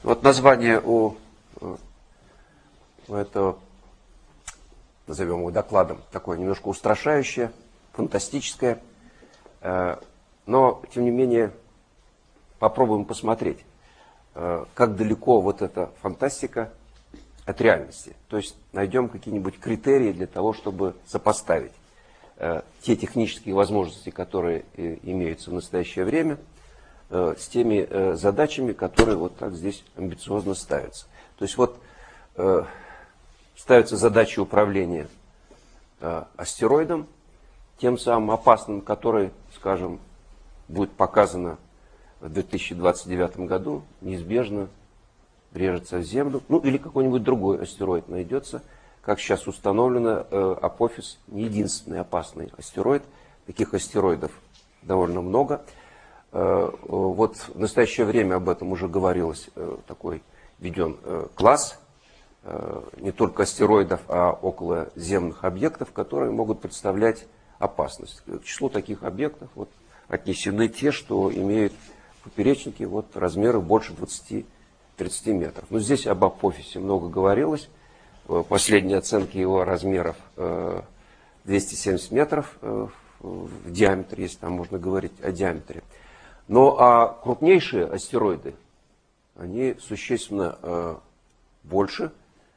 Вот название у этого, назовем его докладом, такое немножко устрашающее, фантастическое. Но, тем не менее, попробуем посмотреть, как далеко вот эта фантастика от реальности. То есть найдем какие-нибудь критерии для того, чтобы сопоставить те технические возможности, которые имеются в настоящее время, с теми задачами, которые вот так здесь амбициозно ставятся. То есть вот ставятся задачи управления астероидом, тем самым опасным, который, скажем, будет показано в 2029 году, неизбежно врежется в Землю, ну или какой-нибудь другой астероид найдется. Как сейчас установлено, Апофис не единственный опасный астероид. Таких астероидов довольно много. Вот в настоящее время об этом уже говорилось, такой введен класс не только астероидов, а околоземных объектов, которые могут представлять опасность. К числу таких объектов вот отнесены те, что имеют поперечники вот размеры больше 20-30 метров. Но здесь об Апофисе много говорилось. Последние оценки его размеров 270 метров в диаметре, если там можно говорить о диаметре. Но крупнейшие астероиды, они существенно больше.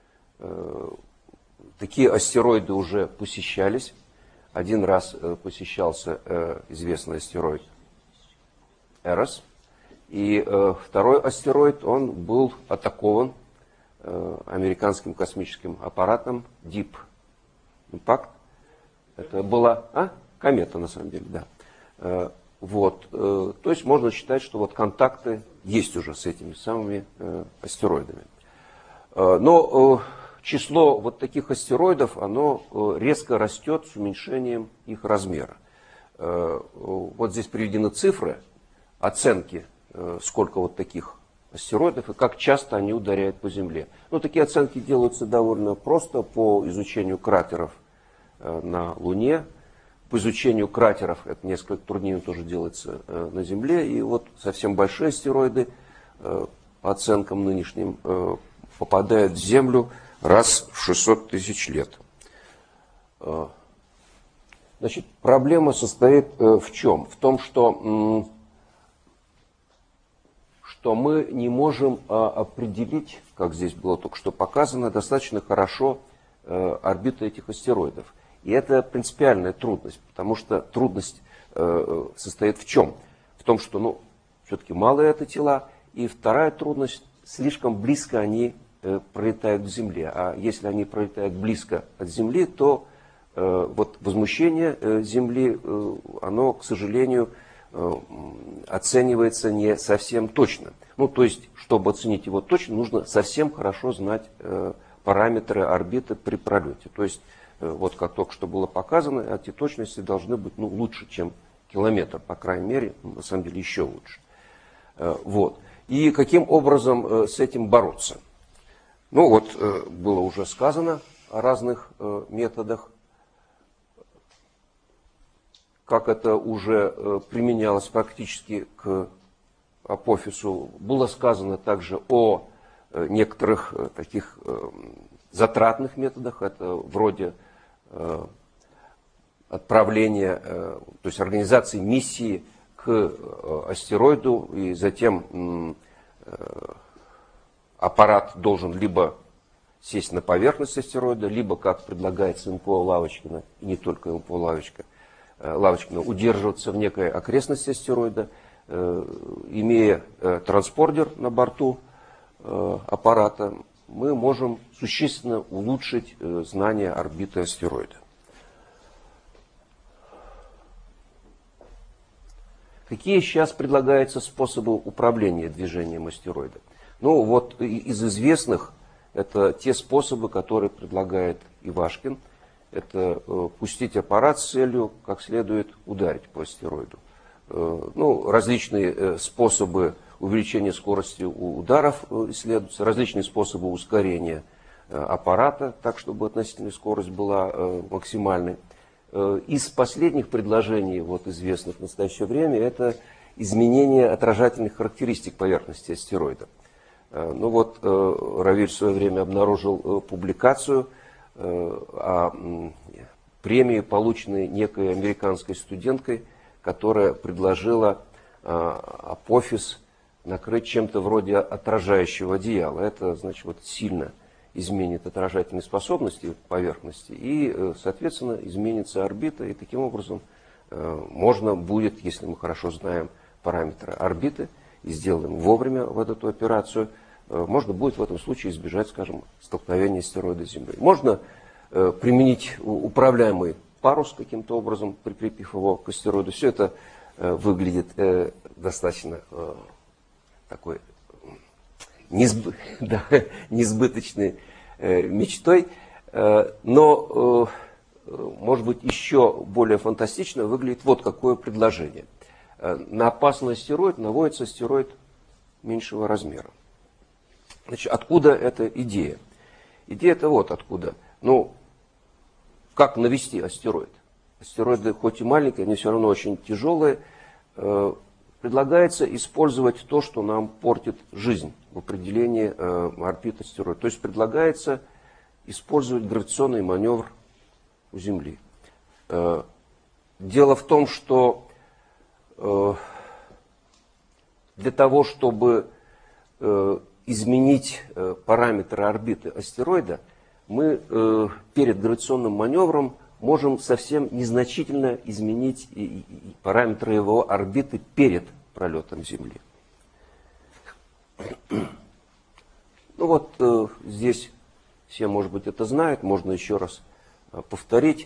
Такие астероиды уже посещались. Один раз посещался известный астероид Эрос. И второй астероид, он был атакован американским космическим аппаратом Deep Impact. Это была комета, на самом деле, да. Вот. То есть можно считать, что вот контакты есть уже с этими самыми астероидами. Но число вот таких астероидов, оно резко растет с уменьшением их размера. Вот здесь приведены цифры, оценки, сколько вот таких астероидов и как часто они ударяют по Земле. Ну, такие оценки делаются довольно просто по изучению кратеров на Луне. По изучению кратеров это несколько труднее тоже делается на Земле. И вот совсем большие астероиды, по оценкам нынешним, попадают в Землю раз в 600 тысяч лет. Значит, проблема состоит в чем? В том, что мы не можем определить, как здесь было только что показано, достаточно хорошо орбиты этих астероидов. И это принципиальная трудность, потому что трудность состоит в чем? В том, что все-таки малые это тела, и вторая трудность, слишком близко они пролетают к Земле. А если они пролетают близко от Земли, то вот возмущение Земли, оно, к сожалению, оценивается не совсем точно. Ну, то есть, чтобы оценить его точно, нужно совсем хорошо знать параметры орбиты при пролете. То есть, вот как только что было показано, эти точности должны быть лучше, чем километр, по крайней мере, на самом деле еще лучше. Вот. И каким образом с этим бороться? Ну вот, было уже сказано о разных методах, как это уже применялось практически к Апофису. Было сказано также о некоторых таких затратных методах, это вроде отправления, то есть организации миссии к астероиду, и затем аппарат должен либо сесть на поверхность астероида, либо, как предлагается МПО Лавочкина, и не только МПО Лавочкина, удерживаться в некой окрестности астероида, имея транспордер на борту аппарата, мы можем существенно улучшить знание орбиты астероида. Какие сейчас предлагаются способы управления движением астероида? Ну вот из известных это те способы, которые предлагает Ивашкин. Это пустить аппарат с целью как следует ударить по астероиду. Ну, различные способы увеличения скорости ударов исследуются, различные способы ускорения аппарата, так чтобы относительная скорость была максимальной. Из последних предложений, вот, известных в настоящее время, это изменение отражательных характеристик поверхности астероида. Ну вот, Равиль в свое время обнаружил публикацию о премии, полученной некой американской студенткой, которая предложила апофиз накрыть чем-то вроде отражающего одеяла. Это, значит, вот сильно изменит отражательные способности поверхности и, соответственно, изменится орбита. И таким образом можно будет, если мы хорошо знаем параметры орбиты и сделаем вовремя вот эту операцию, можно будет в этом случае избежать, скажем, столкновения астероида с Землей. Можно применить управляемый парус каким-то образом, прикрепив его к астероиду. Все это выглядит достаточно такой несбыточной мечтой, но, может быть, еще более фантастично выглядит вот какое предложение. На опасный астероид наводится астероид меньшего размера. Значит, откуда эта идея? Идея-то вот откуда. Ну, как навести астероид? Астероиды, хоть и маленькие, они все равно очень тяжелые. Предлагается использовать то, что нам портит жизнь в определении орбит астероида. То есть предлагается использовать гравитационный маневр у Земли. Дело в том, что для того, чтобы изменить параметры орбиты астероида, мы перед гравитационным маневром можем совсем незначительно изменить параметры его орбиты перед пролетом Земли. Ну вот здесь все, может быть, это знают, можно еще раз повторить.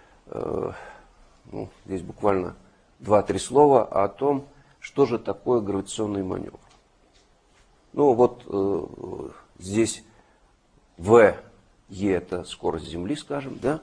Ну, здесь буквально 2-3 слова о том, что же такое гравитационный маневр. Ну вот здесь v, e это скорость Земли, скажем, да?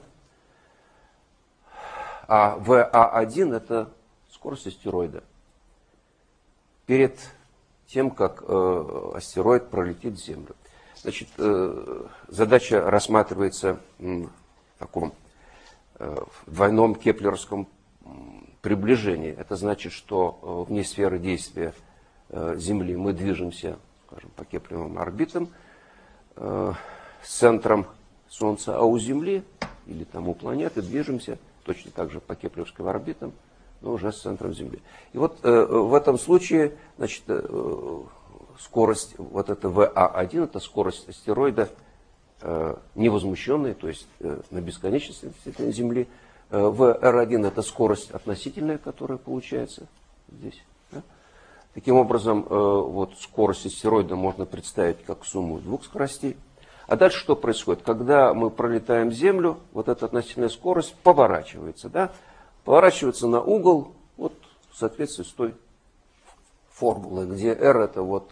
А VA1 это скорость астероида. Перед тем, как астероид пролетит Землю. Значит, задача рассматривается в таком двойном кеплеровском приближении. Это значит, что вне сферы действия Земли мы движемся, скажем, по кеплеровым орбитам с центром Солнца, а у Земли или там у планеты движемся точно так же по кеплеровским орбитам, но уже с центром Земли. И вот в этом случае, значит, скорость, вот это VA1, это скорость астероида невозмущенная, то есть на бесконечности относительно Земли. VR1 это скорость относительная, которая получается здесь. Да? Таким образом, вот скорость астероида можно представить как сумму двух скоростей. А дальше что происходит? Когда мы пролетаем Землю, вот эта относительная скорость поворачивается. Да? Поворачивается на угол, вот в соответствии с той формулой, где R это вот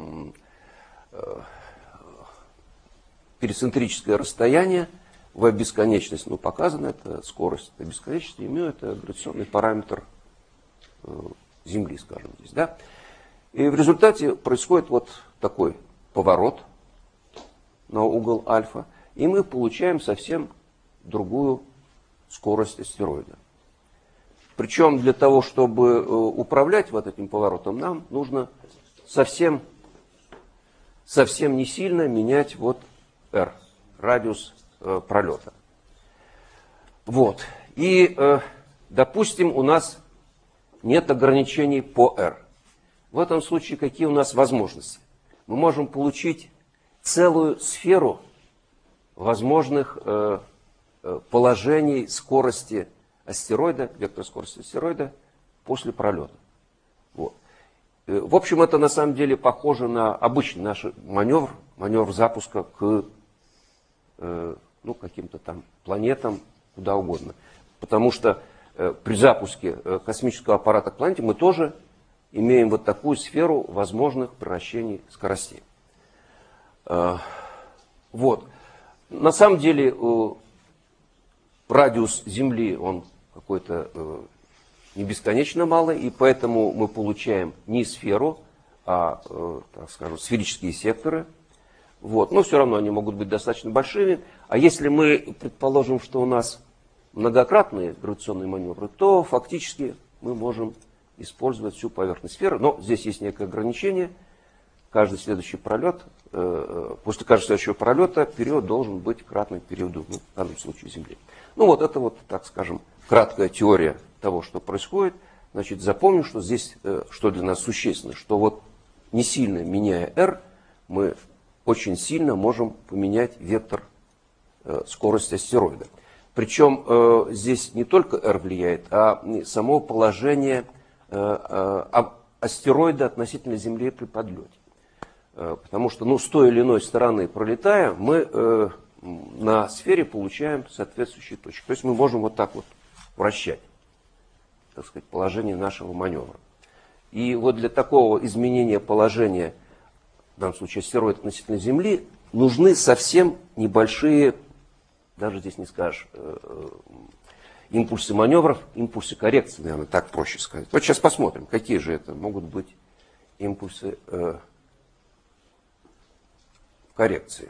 перицентрическое расстояние, V бесконечность, ну, показана, это скорость, это бесконечность, и μ это гравитационный параметр Земли, скажем здесь. Да? И в результате происходит вот такой поворот на угол альфа, и мы получаем совсем другую скорость астероида. Причем для того, чтобы управлять вот этим поворотом, нам нужно совсем не сильно менять вот r, радиус пролета. Вот. И, допустим, у нас нет ограничений по r. В этом случае какие у нас возможности? Мы можем получить целую сферу возможных положений скорости астероида, вектор скорости астероида после пролета. Вот. В общем, это на самом деле похоже на обычный наш маневр запуска к каким-то там планетам, куда угодно. Потому что при запуске космического аппарата к планете мы тоже имеем вот такую сферу возможных превращений скоростей. Вот. На самом деле радиус Земли, он какой-то не бесконечно малый, и поэтому мы получаем не сферу, а, так скажем, сферические секторы. Вот. Но все равно они могут быть достаточно большими. А если мы предположим, что у нас многократные гравитационные маневры, то фактически мы можем использовать всю поверхность сферы. Но здесь есть некое ограничение. каждый следующий пролет, после каждого следующего пролета период должен быть кратным периоду, ну, в данном случае Земли. Ну вот это вот, так скажем, краткая теория того, что происходит. Значит, запомним, что здесь, что для нас существенно, что вот не сильно меняя r, мы очень сильно можем поменять вектор скорости астероида. Причем здесь не только r влияет, а само положение астероида относительно Земли при подлете. Потому что, ну, с той или иной стороны пролетая, мы на сфере получаем соответствующие точки. То есть мы можем вот так вот вращать, так сказать, положение нашего маневра. И вот для такого изменения положения, в данном случае астероида относительно Земли, нужны совсем небольшие, даже здесь не скажешь, импульсы маневров, импульсы коррекции, наверное, так проще сказать. Вот сейчас посмотрим, какие же это могут быть импульсы коррекции.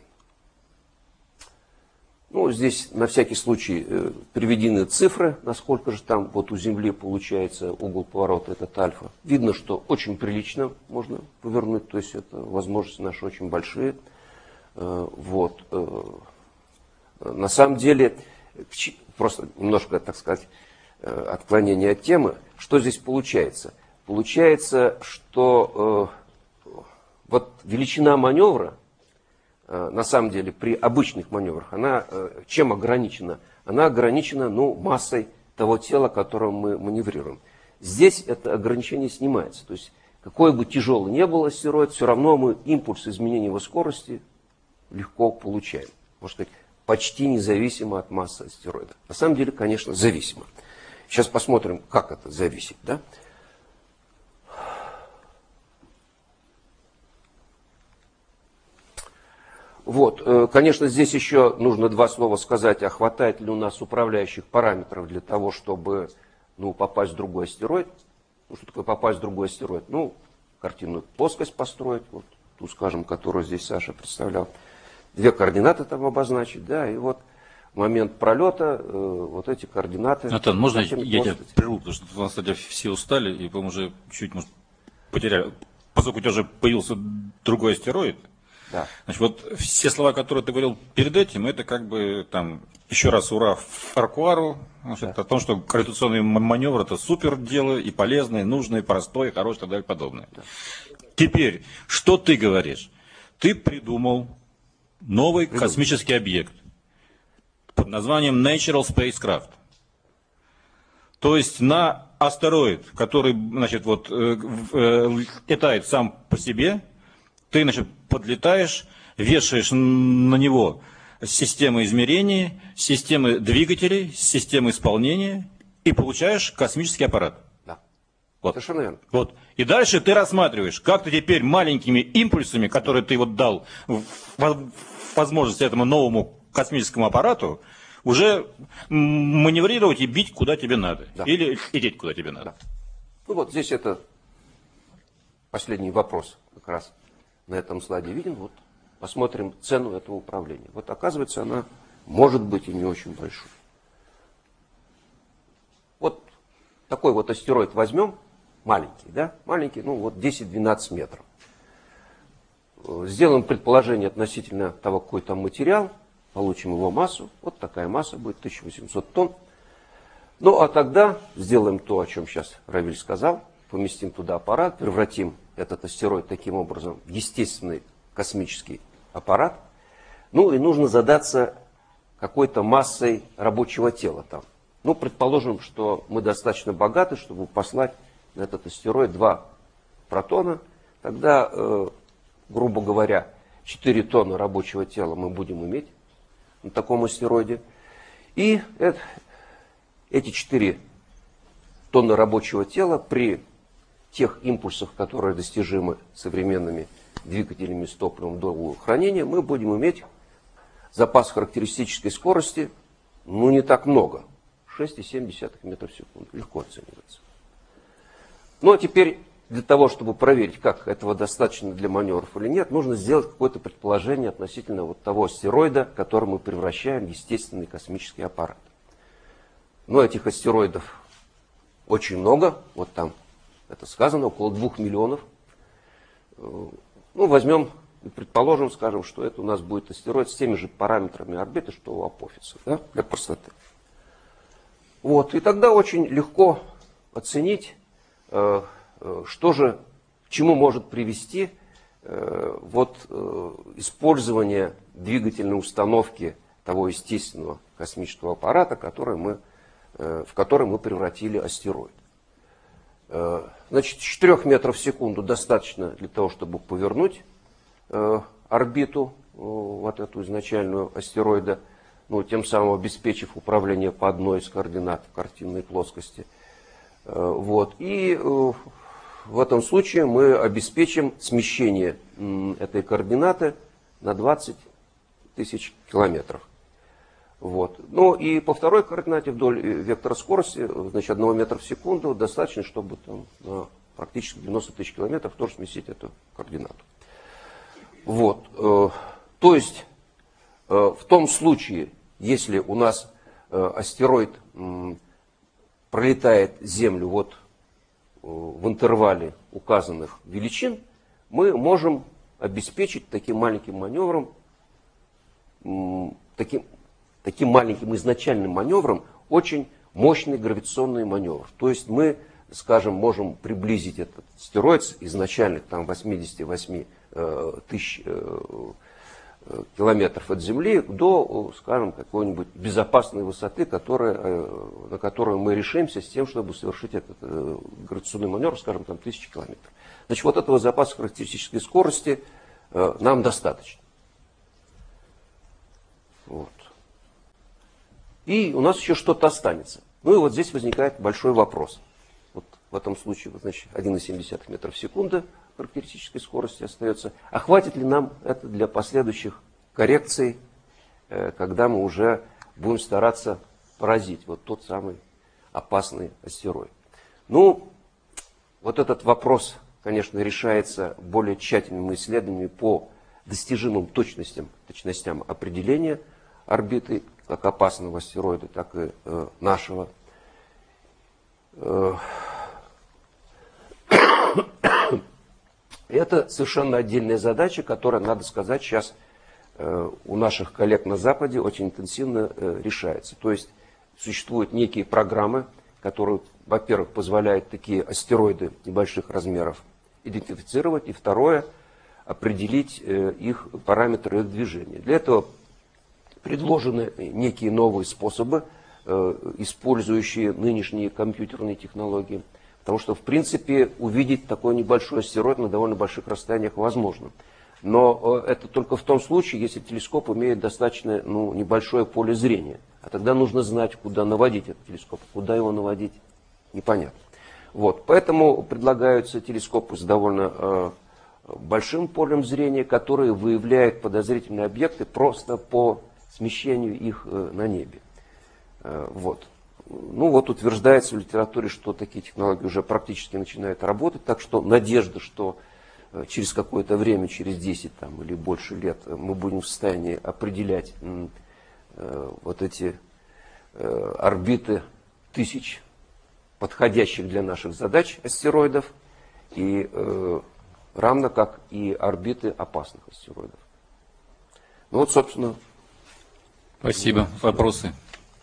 Ну, здесь на всякий случай приведены цифры, насколько же там вот у Земли получается угол поворота, этот альфа. Видно, что очень прилично можно повернуть, то есть это возможности наши очень большие. Вот. На самом деле, просто немножко, так сказать, отклонение от темы. Что здесь получается? Получается, что вот величина маневра, на самом деле, при обычных маневрах, она чем ограничена? Она ограничена, ну, массой того тела, которым мы маневрируем. Здесь это ограничение снимается. То есть, какой бы тяжелый ни был астероид, все равно мы импульс изменения его скорости легко получаем. Можно сказать, почти независимо от массы астероида. На самом деле, конечно, зависимо. Сейчас посмотрим, как это зависит, да? Вот, конечно, здесь еще нужно два слова сказать, а хватает ли у нас управляющих параметров для того, чтобы, ну, попасть в другой астероид. Ну, что такое попасть в другой астероид? Ну, картинную плоскость построить, вот ту, скажем, которую здесь Саша представлял. Две координаты там обозначить, да, и вот момент пролета, вот эти координаты. Натан, можно я тебя прерву, потому что у нас, кстати, все устали, и, по-моему, уже чуть, может, потеряли. Поскольку у тебя уже появился другой астероид, да. Значит, вот все слова, которые ты говорил перед этим, это как бы там еще раз ура Фаркуару, значит, да. О том, что гравитационный маневр это супер дело, и полезное, и нужное, и простое, и хорошее, и так далее, подобное. Да. Теперь, что ты говоришь? Ты придумал новый космический объект под названием Natural Spacecraft. То есть на астероид, который, значит, вот, летает сам по себе, ты, значит, подлетаешь, вешаешь на него системы измерений, системы двигателей, системы исполнения и получаешь космический аппарат. Да. Вот. Совершенно верно. Вот. И дальше ты рассматриваешь, как ты теперь маленькими импульсами, которые ты вот дал возможность этому новому космическому аппарату, уже маневрировать и бить куда тебе надо. Да. Или лететь куда тебе надо. Да. Ну вот здесь это последний вопрос как раз на этом слайде виден. Вот посмотрим цену этого управления. Вот оказывается, она может быть и не очень большой. Вот такой вот астероид возьмем, маленький, да? Маленький, ну вот 10-12 метров. Сделаем предположение относительно того, какой там материал, получим его массу. Вот такая масса будет 1800 тонн. Ну а тогда сделаем то, о чем сейчас Равиль сказал. Поместим туда аппарат, превратим этот астероид таким образом в естественный космический аппарат. Ну и нужно задаться какой-то массой рабочего тела там. Ну, предположим, что мы достаточно богаты, чтобы послать на этот астероид 2 протона. Тогда, грубо говоря, 4 тонны рабочего тела мы будем иметь на таком астероиде. И эти 4 тонны рабочего тела при тех импульсах, которые достижимы современными двигателями с топливом долгого хранения, мы будем иметь запас характеристической скорости, ну, не так много. 6,7 метров в секунду. Легко оценивается. Ну, а теперь для того, чтобы проверить, как этого достаточно для маневров или нет, нужно сделать какое-то предположение относительно вот того астероида, который мы превращаем в естественный космический аппарат. Но этих астероидов очень много. Вот там это сказано, около 2 миллионов. Ну, возьмем и предположим, скажем, что это у нас будет астероид с теми же параметрами орбиты, что у Апофиса, да, для простоты. Вот, и тогда очень легко оценить, что же, к чему может привести использование двигательной установки того естественного космического аппарата, в который мы превратили астероид. Значит, 4 метров в секунду достаточно для того, чтобы повернуть орбиту вот эту изначальную астероида, ну, тем самым обеспечив управление по одной из координат в картинной плоскости. Вот. И в этом случае мы обеспечим смещение этой координаты на 20 тысяч километров. Вот. Ну и по второй координате вдоль вектора скорости, значит, 1 метра в секунду достаточно, чтобы там, на практически 90 тысяч километров тоже сместить эту координату. Вот. То есть в том случае, если у нас астероид пролетает Землю вот в интервале указанных величин, мы можем обеспечить таким маленьким маневром, таким маленьким изначальным маневром очень мощный гравитационный маневр. То есть мы, скажем, можем приблизить этот астероид с изначальных там 88 тысяч километров от Земли до, скажем, какой-нибудь безопасной высоты, на которую мы решимся с тем, чтобы совершить этот гравитационный маневр, скажем, там 1000 километров. Значит, вот этого запаса характеристической скорости нам достаточно. Вот. И у нас еще что-то останется. Ну и вот здесь возникает большой вопрос. Вот в этом случае, значит, 1,7 метра в секунду характеристической скорости остается. А хватит ли нам это для последующих коррекций, когда мы уже будем стараться поразить вот тот самый опасный астероид? Ну, вот этот вопрос, конечно, решается более тщательными исследованиями по достижимым точностям определения орбиты как опасного астероида, так и нашего. Это совершенно отдельная задача, которая, надо сказать, сейчас у наших коллег на Западе очень интенсивно решается. То есть существуют некие программы, которые, во-первых, позволяют такие астероиды небольших размеров идентифицировать, и второе, определить их параметры их движения. Для этого предложены некие новые способы, использующие нынешние компьютерные технологии. Потому что, в принципе, увидеть такой небольшой астероид на довольно больших расстояниях возможно. Но это только в том случае, если телескоп имеет достаточно небольшое поле зрения. А тогда нужно знать, куда наводить этот телескоп. Куда его наводить, непонятно. Вот. Поэтому предлагаются телескопы с довольно большим полем зрения, которые выявляют подозрительные объекты просто по смещению их на небе. Вот. Ну вот утверждается в литературе, что такие технологии уже практически начинают работать, так что надежда, что через какое-то время, через 10 там, или больше лет мы будем в состоянии определять вот эти орбиты тысяч подходящих для наших задач астероидов, и равно как и орбиты опасных астероидов. Ну вот, собственно. Спасибо. Вопросы?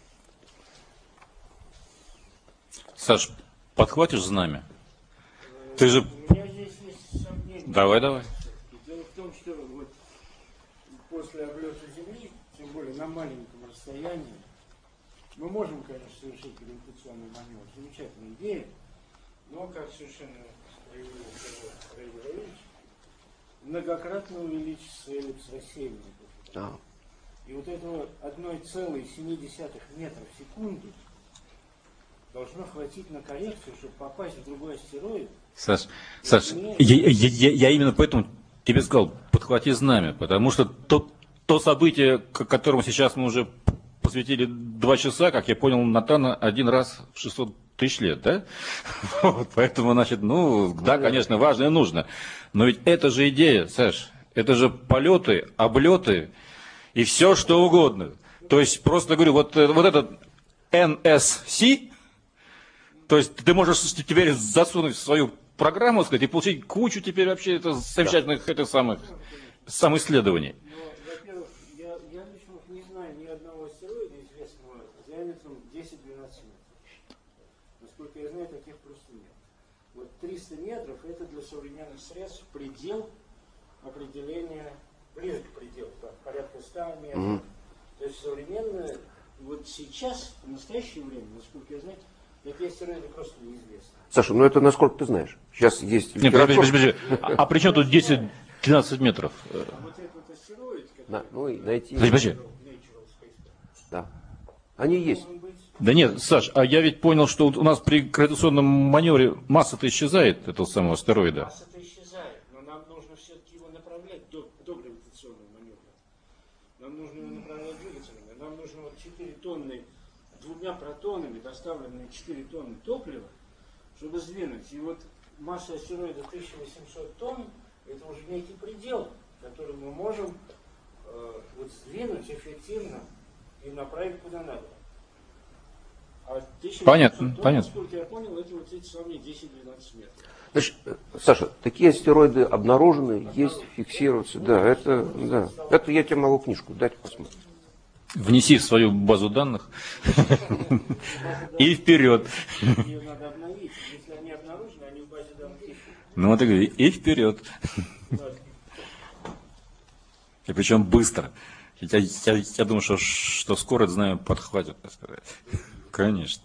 Саш, подхватишь знамя? Ты же... У меня здесь есть сомнения. Давай. Дело в том, что вот после облета Земли, тем более на маленьком расстоянии, мы можем, конечно, совершить гравитационный маневр. Замечательная идея, но, как совершенно справедливо сказал, многократно увеличится эллипс рассеивания. Да. И вот этого 1,7 метра в секунду должно хватить на коррекцию, чтобы попасть в другой астероид. Саш, я именно поэтому тебе сказал, подхвати знамя, потому что то событие, которому сейчас мы уже посвятили 2 часа, как я понял, Натана один раз в 600 тысяч лет, да? Вот, поэтому, значит, да, конечно, важно и нужно. Но ведь это же идея, Саш, это же полеты, облеты и все, что угодно. То есть, просто говорю, вот этот NSC, то есть ты можешь теперь засунуть в свою программу, сказать, и получить кучу теперь вообще это замечательных этих самых исследований. Но, во-первых, я лично не знаю ни одного астероида, известного диаметром 10-12 метров. Насколько я знаю, таких просто нет. Вот 300 метров – это для современных средств предел определения, ближе к пределу, там, порядка 100 метров. То есть современные, вот сейчас, в настоящее время, насколько я знаю, такие астероиды просто неизвестны. Саша, ну это насколько ты знаешь. Сейчас есть Нет, подожди. А при чем тут 10-12 метров? А вот этот астероид, который ну и найти. Подожди. Natural Space, Да. Они есть. должен быть. Да нет, Саш, а я ведь понял, что у нас при гравитационном маневре масса-то исчезает, этого самого астероида. Масса-то исчезает, но нам нужно все-таки его направлять до гравитационного маневра. Нам нужно его направлять двигателями. Нам нужно вот 4 тонны, 2 протонами доставленные 4 тонны топлива, чтобы сдвинуть. И вот масса астероида 1800 тонн, это уже некий предел, который мы можем вот сдвинуть эффективно и направить куда надо. А 1800 Понятно, тонн, понятно. насколько я понял, это вот эти самые 10-12 метров. Значит, Саша, такие астероиды обнаружены, есть, фиксируются. Да, это я тебе могу книжку дать, посмотрим. Внеси в свою базу данных и вперед. Ее надо обновить. Если они обнаружены, они в базе данных есть. Ну вот и вперед. И причем быстро. Я думаю, что скорость, знаю, подхватит, так сказать. Конечно.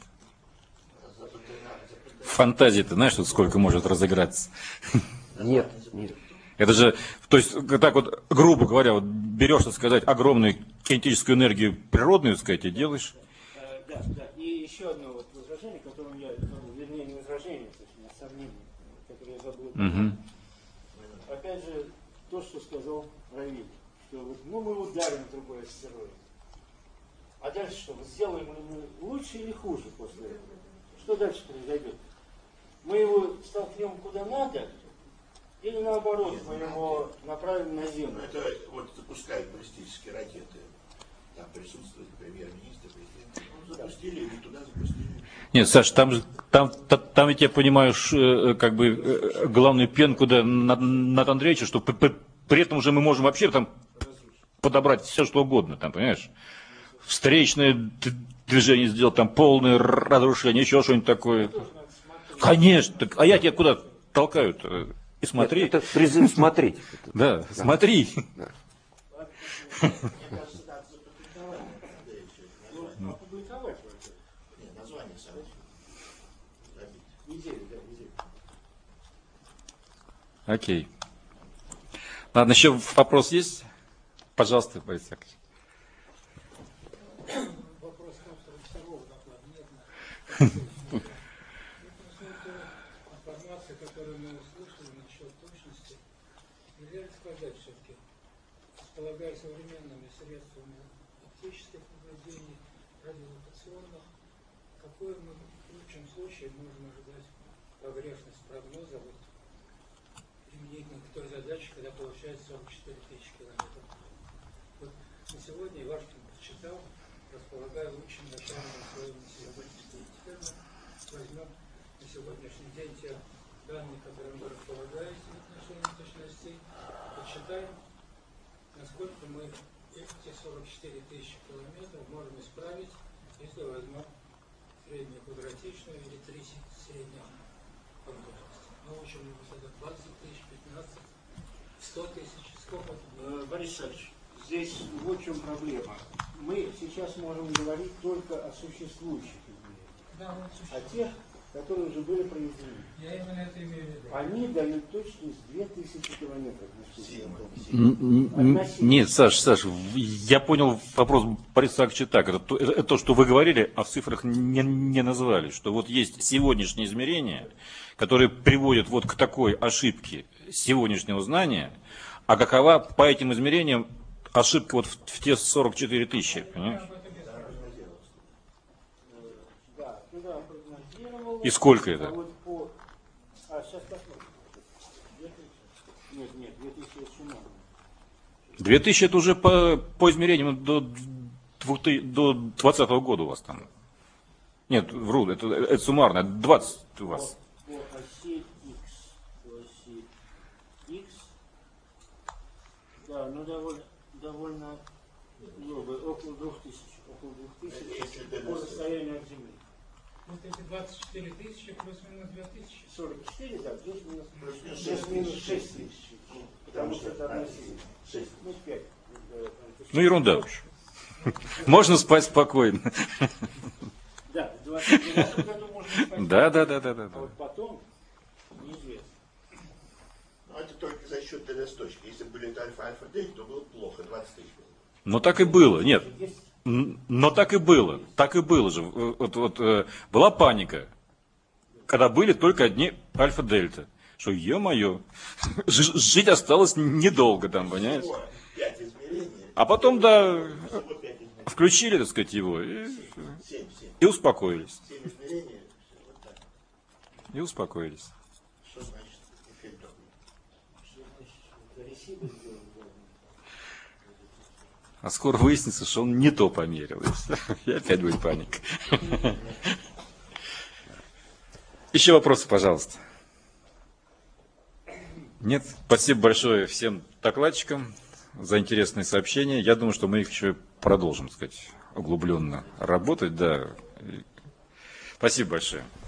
Фантазии, ты знаешь, тут сколько может разыграться? Нет. Это же, то есть, так вот, грубо говоря, вот берешь, так сказать, огромную кинетическую энергию природную, так сказать, и делаешь. Да. И еще одно вот возражение, которое я, вернее, не возражение, точнее, сомнение, которое я забыл. Опять же, то, что сказал Равиль, что вот, мы ударим другой астероид. А дальше что? Сделаем ли мы лучше или хуже после этого? Что дальше произойдет? Мы его столкнем куда надо, или наоборот, мы его направим на Землю? Это вот запускают баллистические ракеты. Там присутствует премьер-министр, президент. Ну, запустили, или туда запустили. Нет, Саш, там ведь я понимаю, как бы главную пенку над Андреевичем, что при этом уже мы можем вообще там подобрать все, что угодно, там, понимаешь? Встречное движение сделать, там полное разрушение, еще что-нибудь такое. Конечно, а я тебя куда толкаю-то? И смотри. Это призыв смотреть. Да, смотри. Опубликовать вообще. Нет, название событий. Неделю. Окей. Ладно, еще вопрос есть? Пожалуйста, Борис Яковлевич. Вопрос автора второго доклада нет. Информация, которую мы услышали насчет точности, нельзя сказать все-таки, располагая современными средствами оптических наблюдений, радиолокационных, какой мы в лучшем случае можем ожидать погрешность прогноза применительно к той задаче, когда получается 44 тысячи километров. Вот на сегодня Ивашкин подсчитал, располагая лучшими начальными условиями сегодняшнего. Теперь мы возьмем на сегодняшний день те данные, которые мы располагаем в отношении точностей, подсчитаем, насколько мы эти 44 тысячи километров можем исправить, если возьмем среднюю квадратичную или 3 средних погрешности. Ну, в общем, это 20 тысяч, 15, 100 тысяч, сколько? Борис Александрович, здесь вот в чем проблема. Мы сейчас можем говорить только о существующих измерениях, о тех, которые уже были произведены. Я именно это имею в виду. Они дают точность 2000 километров. Нет, Саш, я понял вопрос Бориса Яковлевича так. Это то, что вы говорили, а в цифрах не назвали. Что вот есть сегодняшние измерения, которые приводят вот к такой ошибке сегодняшнего знания, а какова по этим измерениям ошибка вот в те 44 тысячи, понимаешь? Да, туда прогнозировал. И сколько это? А вот по... сейчас посмотрим. 2000? Нет, 2000 это суммарно. 2000 это уже по измерениям до 2020 года у вас там. Нет, вру, это суммарно, 20 у вас. По оси X Там довольно много, около 2000. Около 2000 по расстоянию от Земли. Вот эти 24 тысячи плюс-минус 2000. 44, да, плюс-минус 6 тысяч. Потому что это относительно. 6, ну 5. Ну, ерунда уж. Можно спать спокойно. Да, в 29 году можно спать. Да. А вот потом неизвестно. Ну, это только за счет ТД-точки. Если бы были это альфа-альфа-дельта, то было плохо, 20 тысяч было. Но так и было, нет. Но так и было же. Была паника, когда были только одни альфа-дельта. Что, ё-моё, жить осталось недолго там, понимаешь? 5 измерений. А потом, да, Всего 5 измерений. включили, так сказать, его 7. и успокоились. 7 измерений, вот так. И успокоились. Что значит эффект такой? Что значит, ресивер сделан. А скоро выяснится, что он не то померил. И опять будет паника. Еще вопросы, пожалуйста. Нет? Спасибо большое всем докладчикам за интересные сообщения. Я думаю, что мы их еще продолжим, так сказать, углубленно работать. Да. Спасибо большое.